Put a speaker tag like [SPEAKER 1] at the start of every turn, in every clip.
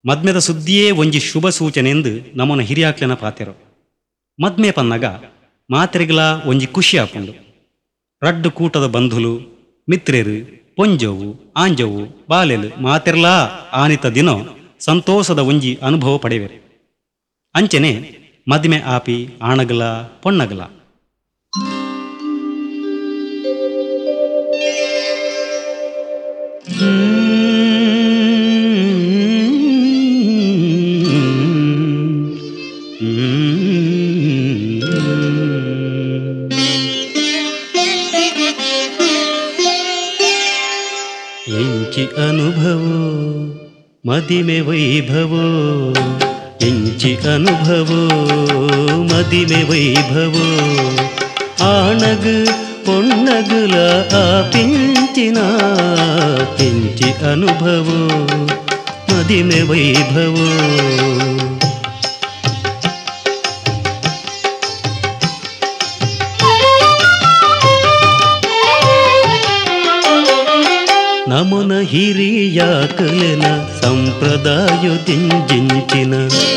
[SPEAKER 1] ಮದ್ಮೆದ ಸುದ್ದಿಯೇ ಒಂಜಿ ಶುಭ ಸೂಚನೆ ಎಂದು ನಮ್ಮನ ಹಿರಿಯಾಕ್ಲೆನ ಪಾತೆರು. ಮದ್ಮೆ ಪನ್ನಗ ಮಾತೆರೆಗ್ಲ ಒಂಜಿ ಖುಷಿ ಆಪುಂಡು. ರಡ್ಡು ಕೂಟದ ಬಂಧುಲು ಮಿತ್ರೆರು ಪೊಂಜವು ಆಂಜವು ಬಾಲೆಲು ಮಾತೆರ್ಲಾ ಆನಿತ ದಿನ ಸಂತೋಷದ ಒಂಜಿ ಅನುಭವ ಪಡೆವೆರು. ಅಂಚನೆ ಮದ್ಮೆ ಆಪಿ ಆಣಗಲ ಪೊಣ್ಣಗಲ. ಎಂಚಿ ಅನುಭವೋ ಮದಿಮೆ ವೈಭವೋ, ಎಂಚಿ ಅನುಭವೋ ಮದಿಮೆ ವೈಭವೋ, ಆಣಗು ಪೊಣ್ಣಗುಲ ಆಪಿಂಚಿನ ಎಂಚಿ ಅನುಭವೋ ಮದಿಮೆ ವೈಭವೋ. ನಮನ ಹಿರಿಯಾಕಲೆನ ಸಂಪ್ರದಾಯದಿಂಜಿಂಚಿನ,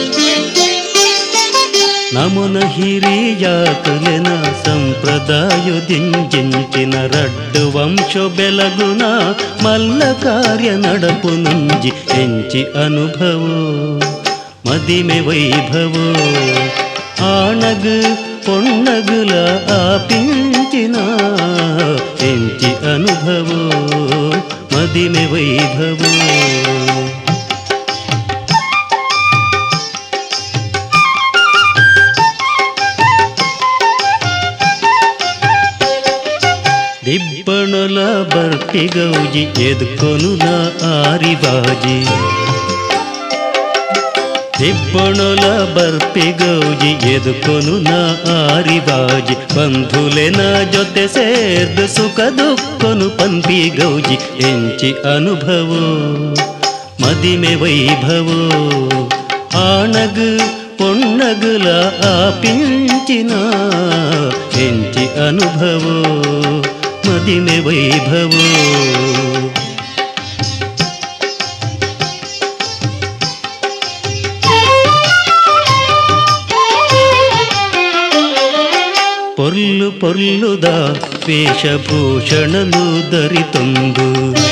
[SPEAKER 1] ನಮನ ಹಿರಿಯಾಕಲೆನ ಸಂಪ್ರದಾಯದಿಂಜಿಂಚಿನ ರಡ್ಡು ವಂಶ ಬೆಲಗುನ ಮಲ್ಲ ಕಾರ್ಯ ನಡಪು ನಂಜಿ ಎಂಚಿ ಅನುಭವೋ ಮದಿಮೆ ವೈಭವೋ, ಆಣಗು ಪೊಣ್ಣಗುಲ ಆಪಿಂಚಿನ ಎಂಚಿ ಅನುಭವೋ ಮದಿಮೆ ವೈಭವೋ. ದಿಬ್ಬಣಲ ಬರ್ತಿ ಗೌಜಿ ಎದ್ಕೊನು ನ ಆರಿಬಾಜಿ, ದಿಬ್ಬಣಲ ಬರ್ಪಿ ಗೌಜಿ ಎದುಕೊನು ನ ಆರಿಬಾಜಿ, ಬಂಧುಲೆನ ಜೊತೆ ಸೇರ್ದು ಸುಖ ದುಃಖನು ಪಂಪಿ ಗೌಜಿ ಎಂಚಿ ಅನುಭವೋ ಮದಿಮೆ ವೈಭವೋ, ಆಣಗು ಪೊಣ್ಣಗುಲ ಆಪಿಂಚಿನ ಎಂಚಿ ಅನುಭವೋ ಮದಿಮೆ ವೈಭವೋ. ಪೊರ್ಲು ಪೊರ್ಲುದ ವೇಷಭೂಷಣನು ಧರಿತೊಂದು,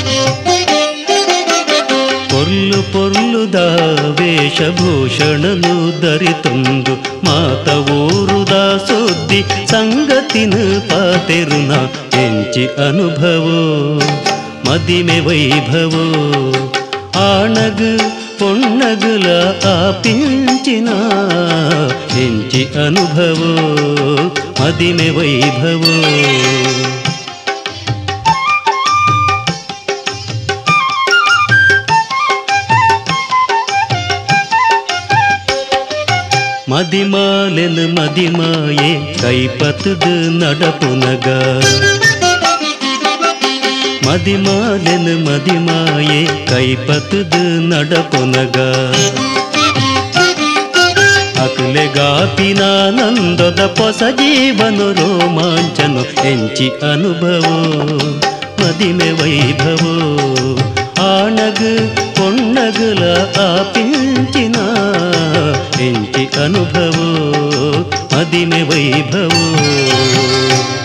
[SPEAKER 1] ಪೊರ್ಲು ಪೊರ್ಲುದ ವೇಷಭೂಷಣನು ಧರಿತೊಂದು, ಮಾತ ಊರುದ ಸುದ್ದಿ ಸಂಗತಿನ ಪಾತೆರುನ ಎಂಚಿ ಅನುಭವೋ ಮದಿಮೆ ವೈಭವೋ, ಆಣಗು ಪೊಣ್ಣಗುಲ ಆಪಿಂಚಿನ ಎಂಚಿ ಅನುಭವೋ ಮದಿಮೆ ವೈಭವೋ. ಮದಿಮಾಲೆನ ಮದಿಮಾಯೆ ಕೈಪತುದು ನಡಪುನಗ, ಮದಿಮಾಲೆನ ಮದಿಮಾಯೆ ಕೈಪತುದು ನಡಪುನಗ, ಅಕ್ಲೆಗಾಪಿನಾನಂದದ ಹೊಸ ಜೀವನು ರೋಮಾಂಚನು ಎಂಚಿ ಅನುಭವೋ ಮದಿಮೆ ವೈಭವೋ, ಆಣಗು ಪೊಣ್ಣಗುಲ ಆಪಿಂಚಿನ ಎಂಚಿ ಅನುಭವೋ ಮದಿಮೆ ವೈಭವೋ.